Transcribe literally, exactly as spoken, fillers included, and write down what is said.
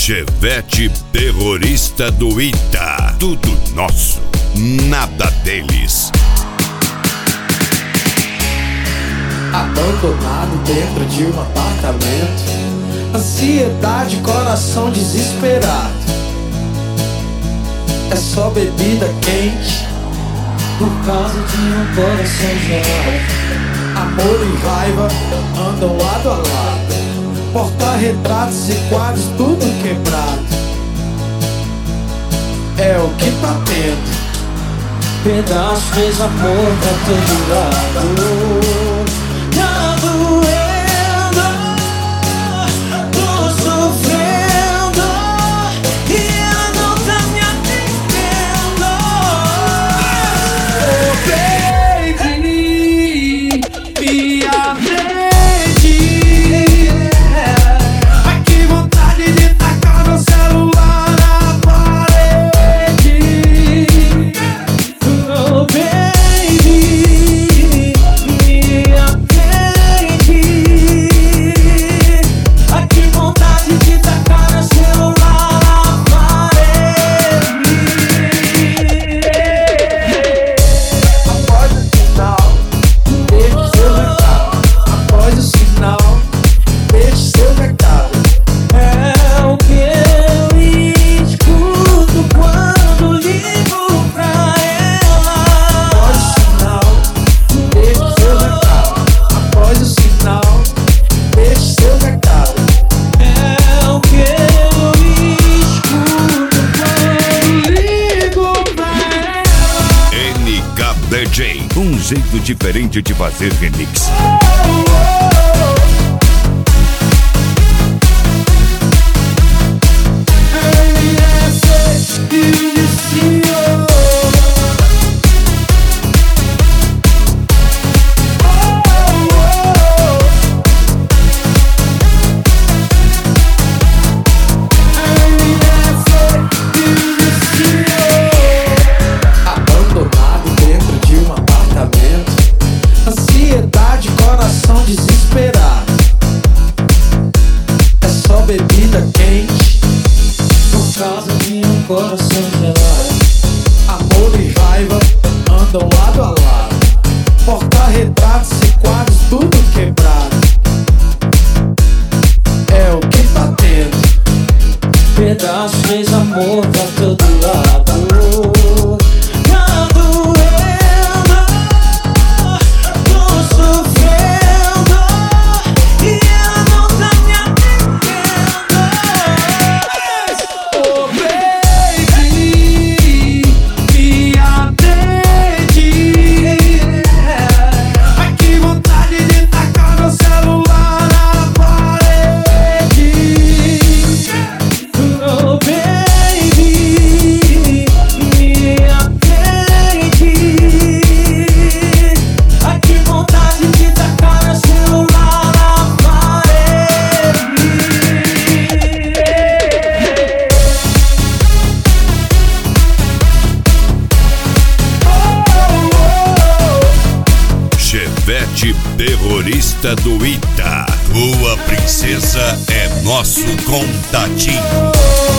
Chevette terrorista do Ita. Tudo nosso, nada deles. Abandonado dentro de um apartamento, ansiedade, coração desesperado. É só bebida quente por causa de um coração gelado. Amor e raiva andam lado a lado, porta-retratos e quadros tudo quebrado. É o que tá tendo, pedaço de amor pra todo lado. Tá doendo, tô sofrendo e ela não tá me atendendo. Oh baby, me atende. Ai que vontade de tacar meu celular na parede. Oh baby, me atende. Ai que vontade de tacar meu celular na parede. Após o sinal, deixe seu recado. Após o sinal, deixe seu recado. É o que eu escuto quando ligo pra ela. Após o sinal, deixe seu recado. Após o sinal, deixe seu recado. É o que eu escuto quando ligo pra ela. N K D J, um jeito diferente de fazer remix. Abandonado dentro de um apartamento, ansiedade, coração desesperado. É só bebida quente por causa de um coração gelado. Amor e raiva andam lado a lado, porta-retratos e quadros tudo quebrado. É o que tá tendo, pedaço de amor pra todo lado. Tá doendo, tô sofrendo e ela não tá me atendendo. Oh baby, me atende. Ai que vontade de tacar meu celular na parede. Oh baby, me atende. Ai que vontade de tacar meu celular na parede. Chevette terrorista do Ita. Tua princesa é nosso contatinho.